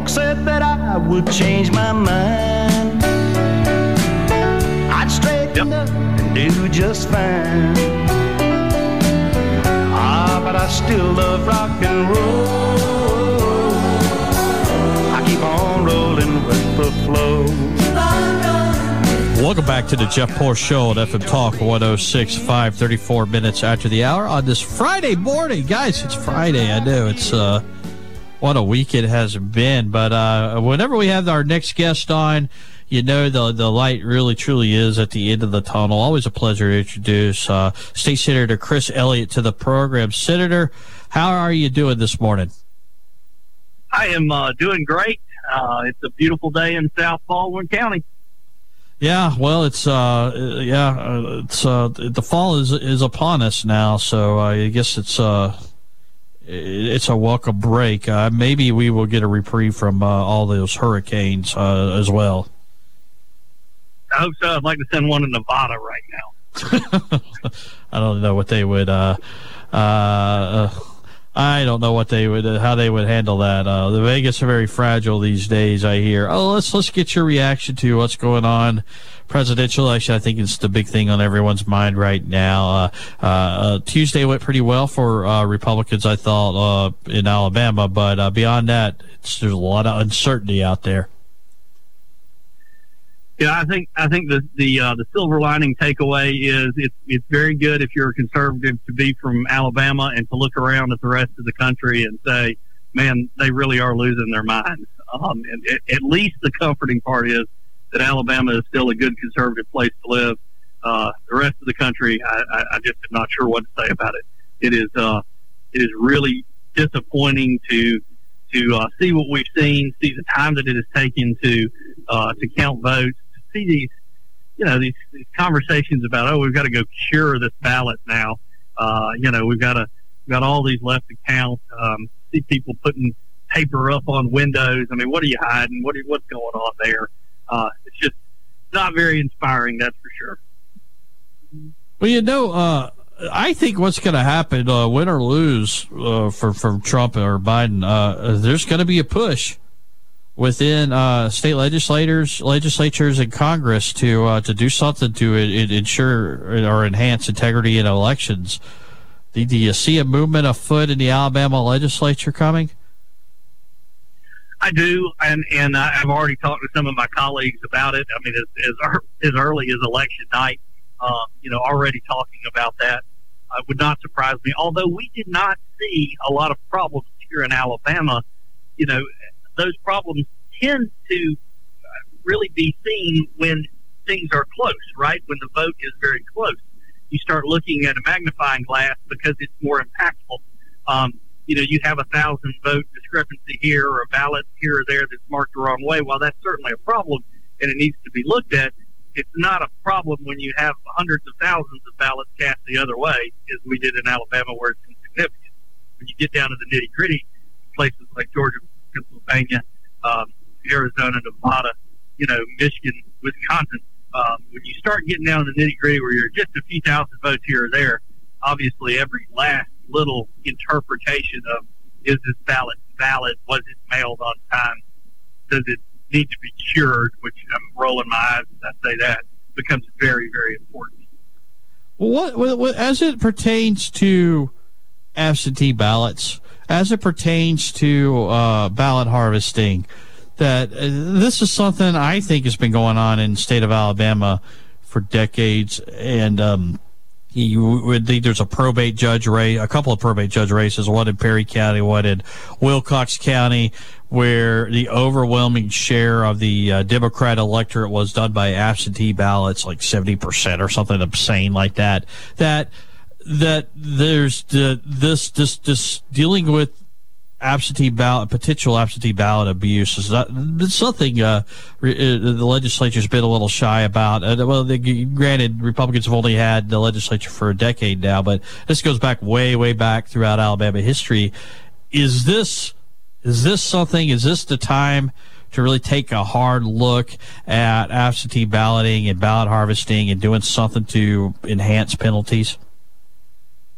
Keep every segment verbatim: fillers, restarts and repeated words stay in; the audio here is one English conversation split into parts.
Folks said that I would change my mind. I'd straighten Yep. up and do just fine. Ah, but I still love rock and roll. I keep on rolling with the flow. Welcome back to the Jeff Poor Show at F M Talk one oh six point five, thirty-four minutes after the hour on this Friday morning. Guys, it's Friday. I know it's uh, what a week it has been. But uh, whenever we have our next guest on, you know the the light really truly is at the end of the tunnel. Always a pleasure to introduce uh, State Senator Chris Elliott to the program. Senator, how are you doing this morning? I am uh, doing great. Uh, it's a beautiful day in South Baldwin County. Yeah, well, it's uh, yeah, uh, it's uh, the fall is is upon us now, so uh, I guess it's uh, it's a welcome break. Uh, maybe we will get a reprieve from uh, all those hurricanes uh, as well. I hope so. I'd like to send one to Nevada right now. I don't know what they would. Uh, uh, I don't know what they would, uh, how they would handle that. Uh, the Vegas are very fragile these days, I hear. Oh, let's let's get your reaction to what's going on. Presidential election, I think, is the big thing on everyone's mind right now. Uh, uh, Tuesday went pretty well for uh, Republicans, I thought, uh, in Alabama, but uh, beyond that, it's, there's a lot of uncertainty out there. Yeah, I think I think the the uh, the silver lining takeaway is it's it's very good if you're a conservative to be from Alabama and to look around at the rest of the country and say, man, they really are losing their minds. Um, and it, at least the comforting part is that Alabama is still a good conservative place to live. Uh, the rest of the country, I, I, I just am not sure what to say about it. It is uh, it is really disappointing to to uh, see what we've seen, see the time that it has taken to uh, to count votes. See these, you know, these, these conversations about, oh, we've got to go cure this ballot now. Uh, you know, we've got to, we've got all these left to count. Um, see people putting paper up on windows. I mean, what are you hiding? What are, what's going on there? Uh, it's just not very inspiring, that's for sure. Well, you know, uh, I think what's going to happen, uh, win or lose uh, for, for Trump or Biden, uh, there's going to be a push within uh, state legislators, legislatures, and Congress to uh, to do something to it, ensure or enhance integrity in elections. Do, do you see a movement afoot in the Alabama legislature coming? I do, and and I've already talked to some of my colleagues about it. I mean, as as, as early as election night, uh, you know, already talking about that. Uh, would not surprise me. Although we did not see a lot of problems here in Alabama, you know, those problems tend to really be seen when things are close, right? When the vote is very close. You start looking at a magnifying glass because it's more impactful. Um, you know, you have a thousand vote discrepancy here or a ballot here or there that's marked the wrong way. While that's certainly a problem and it needs to be looked at, it's not a problem when you have hundreds of thousands of ballots cast the other way, as we did in Alabama, where it's insignificant. When you get down to the nitty-gritty, places like Georgia, Pennsylvania, um, Arizona, Nevada, you know, Michigan, Wisconsin. Um, when you start getting down to the nitty gritty where you're just a few thousand votes here or there, obviously every last little interpretation of is this ballot valid, was it mailed on time, does it need to be cured, which I'm rolling my eyes as I say that, becomes very, very important. What, what as it pertains to absentee ballots, as it pertains to uh, ballot harvesting, that uh, this is something I think has been going on in the state of Alabama for decades, and um, you would think there's a probate judge race, a couple of probate judge races, one in Perry County, one in Wilcox County, where the overwhelming share of the uh, Democrat electorate was done by absentee ballots, like seventy percent or something obscene like that. That that there's the, this this this dealing with absentee ballot, potential absentee ballot abuse is not, it's something uh, re, uh, the legislature's been a little shy about. Uh, well, they, granted, Republicans have only had the legislature for a decade now, but this goes back way, way back throughout Alabama history. Is this is this something? Is this the time to really take a hard look at absentee balloting and ballot harvesting and doing something to enhance penalties?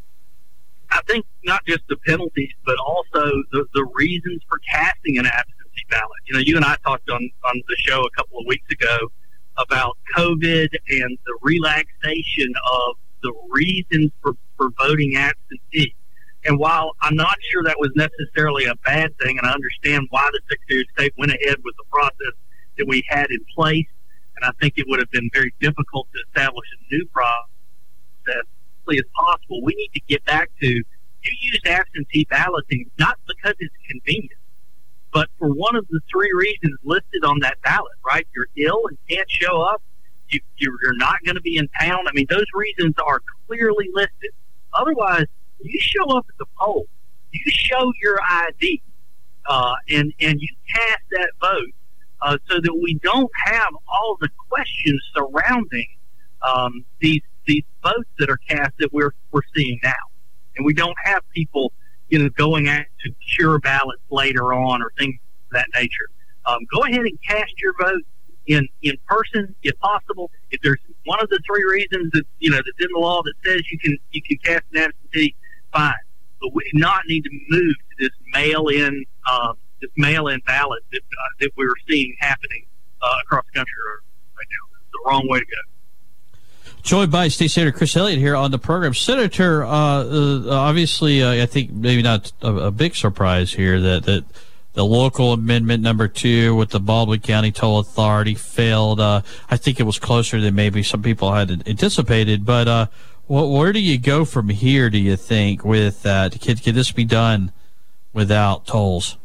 I think not just the penalties, but also the, the reasons for casting an absentee absentee ballot. You know, you and I talked on, on the show a couple of weeks ago about COVID and the relaxation of the reasons for, for voting absentee. And while I'm not sure that was necessarily a bad thing, and I understand why the Secretary of State went ahead with the process that we had in place, and I think it would have been very difficult to establish a new process as quickly as possible, we need to get back to, you use absentee balloting not because it's convenient, but for one of the three reasons listed on that ballot, right? You're ill and can't show up. You, you're not going to be in town. I mean, those reasons are clearly listed. Otherwise, you show up at the poll, you show your I D, uh, and, and you cast that vote uh, so that we don't have all the questions surrounding um, these these votes that are cast that we're, we're seeing now. And we don't have people, you know, going out to cure ballots later on or things of that nature. Um, go ahead and cast your vote in, in person, if possible. If there's one of the three reasons that, you know, that's in the law that says you can, you can cast an absentee, fine. But we do not need to move to this mail-in, um, this mail-in ballot that, uh, that we're seeing happening uh, across the country right now. It's the wrong way to go. Joined by State Senator Chris Elliott here on the program. Senator, uh, uh, obviously, uh, I think maybe not a, a big surprise here that, that the local amendment number two with the Baldwin County Toll Authority failed. Uh, I think it was closer than maybe some people had anticipated. But uh, wh- where do you go from here, do you think, with that? Can, can this be done without tolls?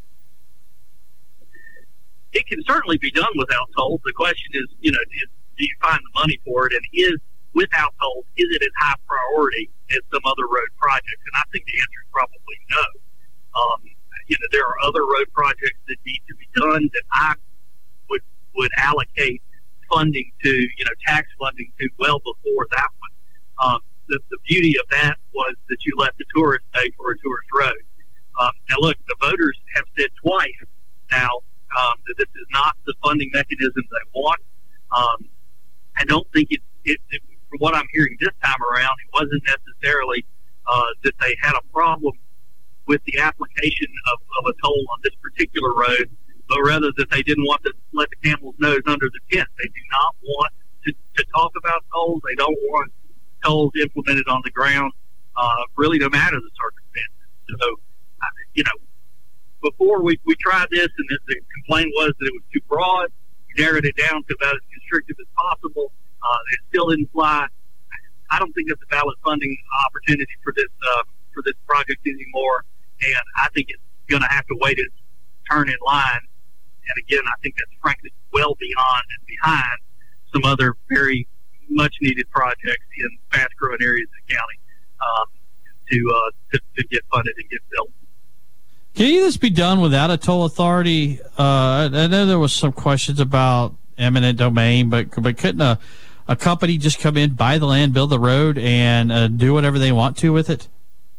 It can certainly be done without tolls. The question is, you know, is, do you find the money for it? And is, without tolls, is it as high priority as some other road projects? And I think the answer is probably no. Um, you know, there are other road projects that need to be done that I would would allocate funding to, you know, tax funding to well before that one. Um, the, the beauty of that was that you let the tourists pay for a tourist road. Um, now, look, the voters have said twice now um, that this is not the funding mechanism they want. Um, I don't think it, it, it, from what I'm hearing this time around, it wasn't necessarily uh, that they had a problem with the application of, of a toll on this particular road, but rather that they didn't want to let the camel's nose under the tent. They do not want to, to talk about tolls. They don't want tolls implemented on the ground, uh, really no matter the circumstances. So, you know, before we, we tried this and the, the complaint was that it was too broad, we narrowed it down to about as constrictive as possible. Uh, it still didn't fly. I don't think it's a valid funding opportunity for this uh, for this project anymore, and I think it's going to have to wait its turn in line. And again, I think that's frankly well beyond and behind some other very much needed projects in fast growing areas of the county um, to, uh, to to get funded and get built. Can this be done without a toll authority? Uh, I know there was some questions about eminent domain, but but couldn't a, a company just come in, buy the land, build the road, and uh, do whatever they want to with it?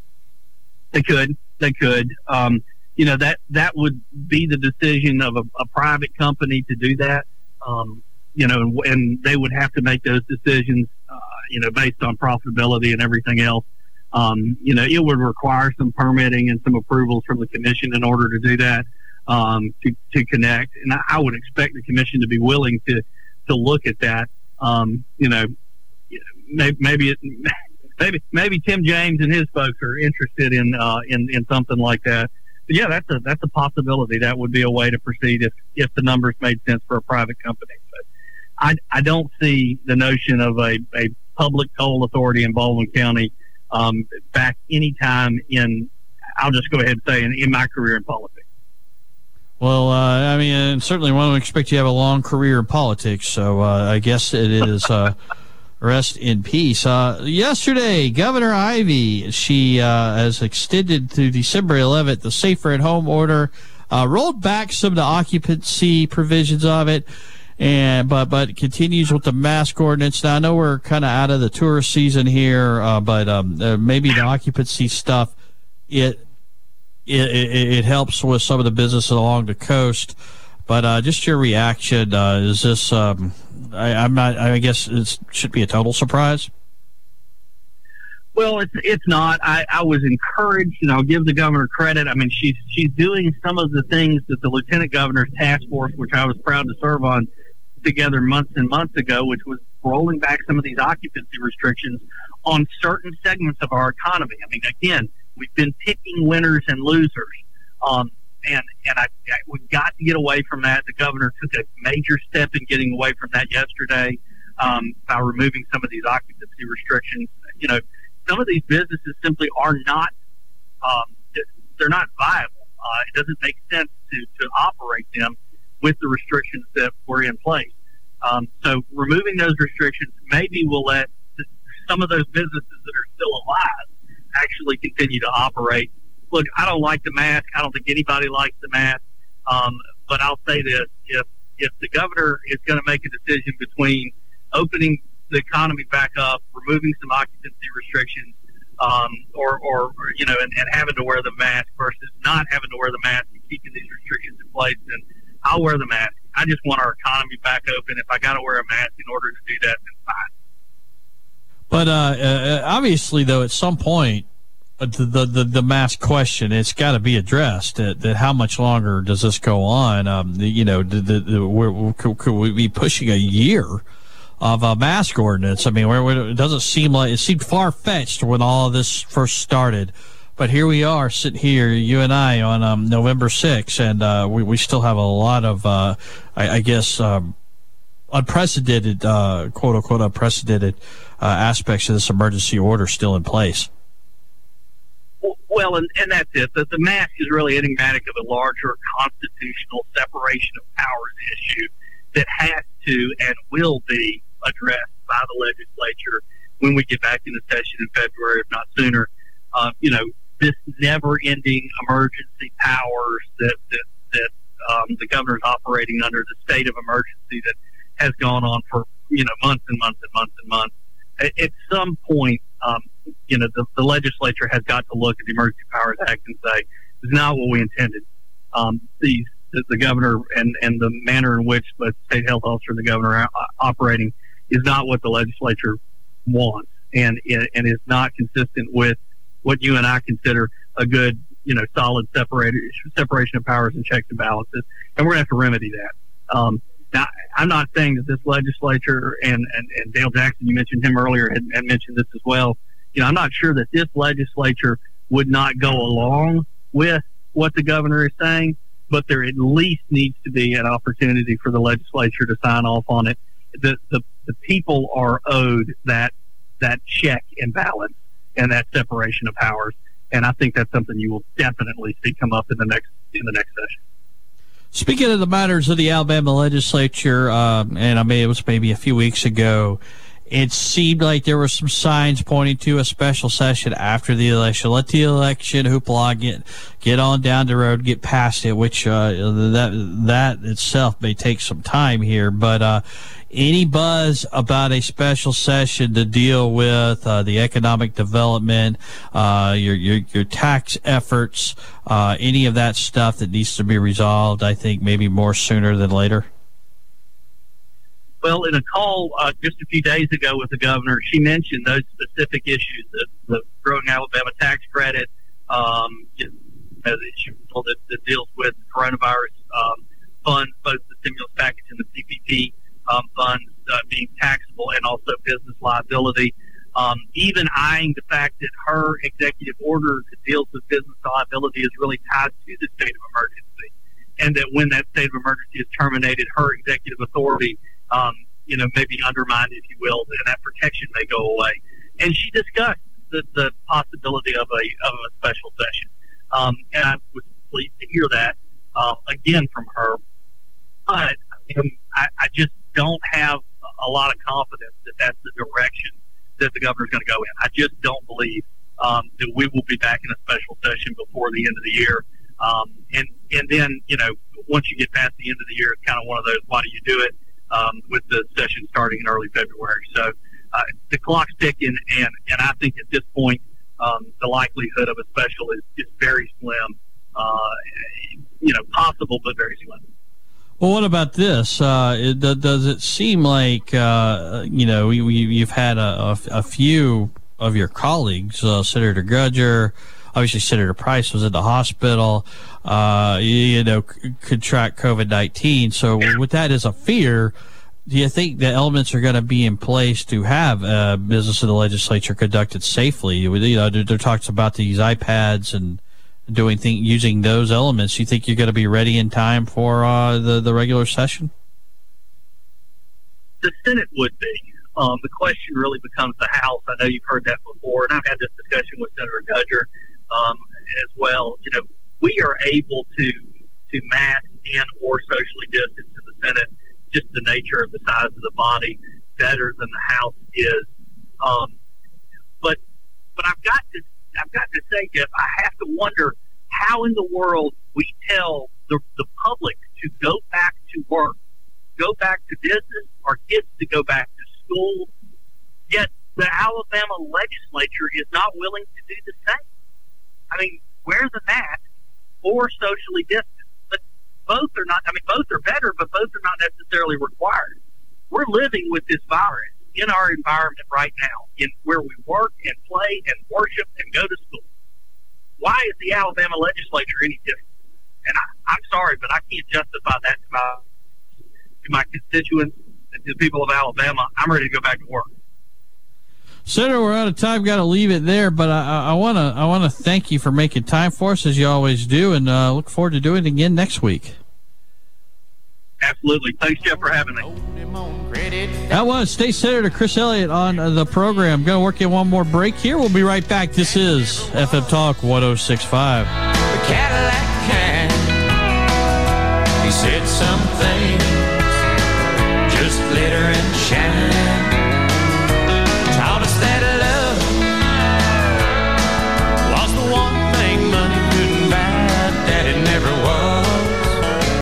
They could. They could. Um, you know, that, that would be the decision of a, a private company to do that. Um, you know, and, and they would have to make those decisions, uh, you know, based on profitability and everything else. Um, you know, it would require some permitting and some approvals from the commission in order to do that, um, to, to connect. And I, I would expect the commission to be willing to, to look at that. Um, you know, maybe, maybe, it, maybe, maybe Tim James and his folks are interested in, uh, in, in something like that. But yeah, that's a, that's a possibility. That would be a way to proceed if, if the numbers made sense for a private company. But I, I don't see the notion of a, a public toll authority in Baldwin County Um, back any time in, I'll just go ahead and say, in, in my career in politics. Well, uh, I mean, and certainly one would expect you to have a long career in politics, so uh, I guess it is uh, rest in peace. Uh, yesterday, Governor Ivey, she uh, has extended to December eleventh the Safer at Home order, uh, rolled back some of the occupancy provisions of it, And but but it continues with the mask ordinance. Now I know we're kind of out of the tourist season here, uh, but um, uh, maybe the occupancy stuff it, it it it helps with some of the business along the coast. But uh, just your reaction, uh, is this? Um, I, I'm not. I guess it should be a total surprise. Well, it's it's not. I, I was encouraged, and I'll give the governor credit. I mean, she's she's doing some of the things that the lieutenant governor's task force, which I was proud to serve on, together months and months ago, which was rolling back some of these occupancy restrictions on certain segments of our economy. I mean, again, we've been picking winners and losers, um, and and I, I we've got to get away from that. The governor took a major step in getting away from that yesterday um, by removing some of these occupancy restrictions. You know. Some of these businesses simply are not, um, they're not viable. Uh, it doesn't make sense to, to operate them with the restrictions that were in place. Um, so removing those restrictions maybe will let some of those businesses that are still alive actually continue to operate. Look, I don't like the mask. I don't think anybody likes the mask. Um, but I'll say this, if, if the governor is going to make a decision between opening the economy back up, removing some occupancy restrictions, um, or, or, or, you know, and, and having to wear the mask versus not having to wear the mask and keeping these restrictions in place, then I'll wear the mask. I just want our economy back open. If I got to wear a mask in order to do that, then fine. But uh, uh, obviously, though, at some point, uh, the, the the mask question, it's got to be addressed. That, that how much longer does this go on? Um, the, you know, the, the, the, we're, could, could we be pushing a year of a mask ordinance? I mean, where, where it doesn't seem like it seemed far-fetched when all of this first started, but here we are sitting here, you and I, on um, November sixth, and uh, we we still have a lot of, uh, I, I guess, um, unprecedented, uh, quote unquote, unprecedented uh, aspects of this emergency order still in place. Well, and, and that's it. The, the mask is really enigmatic of a larger constitutional separation of powers issue that has to and will be addressed by the legislature when we get back into session in February, if not sooner. Uh, you know, this never-ending emergency powers that that, that um, the governor's operating under, the state of emergency that has gone on for, you know, months and months and months and months. At, at some point, um, you know, the, the legislature has got to look at the Emergency Powers Act and say, this is not what we intended. Um, these the governor and, and the manner in which the state health officer and the governor are operating is not what the legislature wants, and and is not consistent with what you and I consider a good, you know, solid separated, separation of powers and checks and balances, and we're going to have to remedy that. Um, now, I'm not saying that this legislature, and, and, and Dale Jackson, you mentioned him earlier, had, had mentioned this as well. You know, I'm not sure that this legislature would not go along with what the governor is saying, but there at least needs to be an opportunity for the legislature to sign off on it. The, the, the people are owed that that check and balance and that separation of powers, and I think that's something you will definitely see come up in the next in the next session. Speaking of the matters of the Alabama legislature, um, and I mean it was maybe a few weeks ago, it seemed like there were some signs pointing to a special session after the election. Let the election hoopla get get on down the road, get past it, which uh, that that itself may take some time here. But uh, any buzz about a special session to deal with uh, the economic development, uh, your your your tax efforts, uh, any of that stuff that needs to be resolved? I think maybe more sooner than later. Well, in a call uh, just a few days ago with the governor, she mentioned those specific issues, the, the growing Alabama tax credit, um, you know, the issue that, that deals with coronavirus um, funds, both the stimulus package and the P P P um, funds uh, being taxable, and also business liability. Um, even eyeing the fact that her executive order that deals with business liability is really tied to the state of emergency, and that when that state of emergency is terminated, her executive authority Um, you know, maybe undermined, if you will, and that protection may go away. And she discussed the, the possibility of a of a special session. Um, and I was pleased to hear that uh, again from her. But um, I, I just don't have a lot of confidence that that's the direction that the governor's going to go in. I just don't believe um, that we will be back in a special session before the end of the year. Um, and and then, you know, once you get past the end of the year, it's kind of one of those, why do you do it? Um, with the session starting in early February. So uh, the clock's ticking, and, and I think at this point, um, the likelihood of a special is, is very slim. Uh, you know, possible, but very slim. Well, what about this? Uh, it, does it seem like, uh, you know, you, you've had a, a, a few of your colleagues. Uh, Senator Gudger, obviously Senator Price was in the hospital, uh, you, you know, c- contract COVID nineteen. So with that as a fear, do you think the elements are going to be in place to have uh, business in the legislature conducted safely? You know, there, there talks about these iPads and doing thing, using those elements. You think you're going to be ready in time for uh, the, the regular session? The Senate would be. Um, the question really becomes the House. I know you've heard that before, and I've had this discussion with Senator Gudger um, as well. You know, we are able to to mask and or socially distance in the Senate, just the nature of the size of the body, better than the House is. Um, but but I've got to I've got to say, Jeff, I have to wonder how in the world we tell the, the public to go back to work, go back to business, our kids to go back to school, yet the Alabama legislature is not willing to do the same. I mean, wear the mask or socially distance. But both are not, I mean, both are better, but both are not necessarily required. We're living with this virus in our environment right now, in where we work and play and worship and go to school. Why is the Alabama legislature any different? And I, I'm sorry, but I can't justify that to my, to my constituents and to the people of Alabama. I'm ready to go back to work. Senator, we're out of time. Got to leave it there, but I want to I want to thank you for making time for us as you always do, and uh, look forward to doing it again next week. Absolutely. Thanks, Jeff, for having me. That was State Senator Chris Elliott on the program. Going to work in one more break here. We'll be right back. This is F M Talk one oh six point five. The Cadillac can. He said some things just glitter and shine.